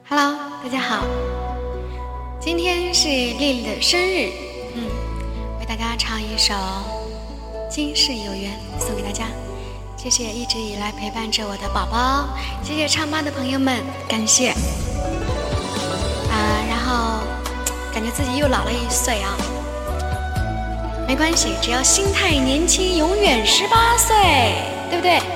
Hello， 大家好，今天是丽丽的生日，为大家唱一首《今世有缘》送给大家。谢谢一直以来陪伴着我的宝宝，谢谢唱吧的朋友们，感谢。然后感觉自己又老了1岁啊，没关系，只要心态年轻，永远18岁，对不对？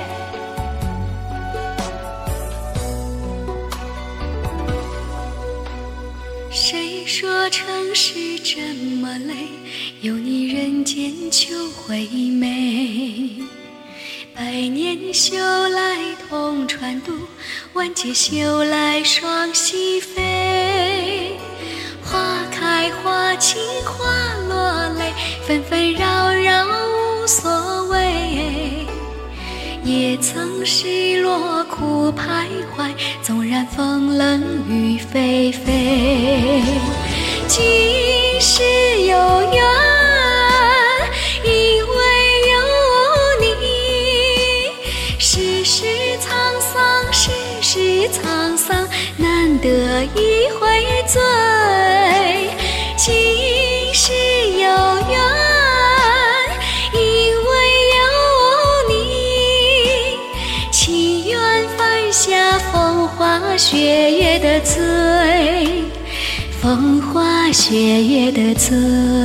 谁说城市这么累，有你人间就会美。百年修来同船渡，万劫修来双栖飞。花开花尽花落泪，纷纷扰扰无所谓。也曾失落苦徘徊，纵然风冷雨霏霏。今世有缘，因为有你。世事沧桑，世事沧桑，难得一回醉。今世有缘，因为有你。情缘犯下风花雪月的罪，风花雪月的罪。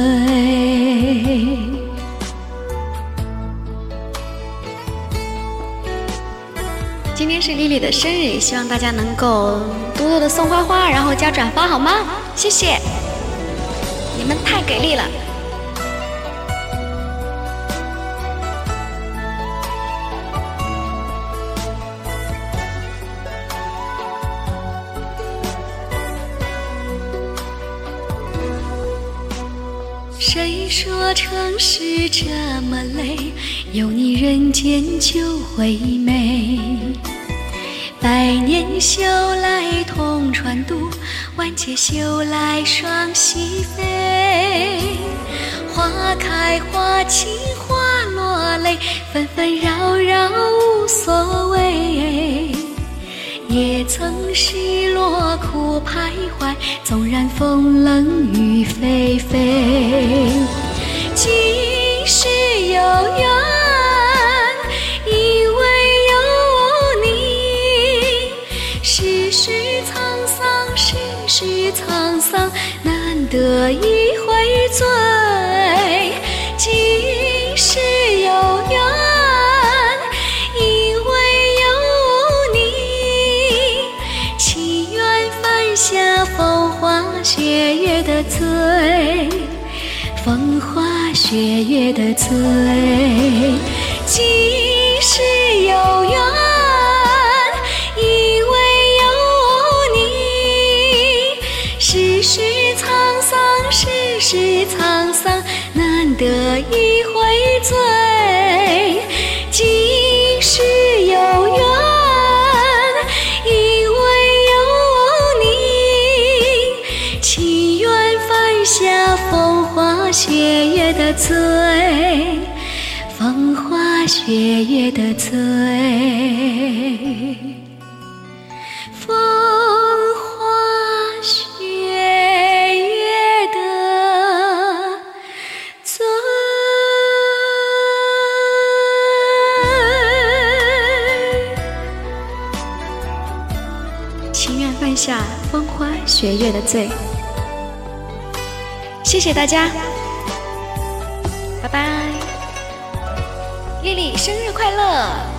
今天是丽丽的生日，希望大家能够多多的送花花，然后加转发好吗？谢谢，你们太给力了。谁说城市这么累，有你人间就会美。百年修来同船渡，万劫修来双栖飞。花开花尽花落泪，纷纷扰扰无所谓。也曾失落苦徘徊，纵然风冷雨霏霏。今世有缘，因为有你。世事沧桑，世事沧桑，难得一回醉。今世有缘，因为有你。情缘犯下风花雪月的罪，风花雪月的罪。今世有缘，因为有你。世事沧桑，世事沧桑，难得一回醉。今世有缘，因为有你。情缘犯下风花雪月的罪，风花雪月的罪，风花雪月的罪。情愿犯下风花雪月的罪。谢谢大家，拜拜！丽丽生日快乐！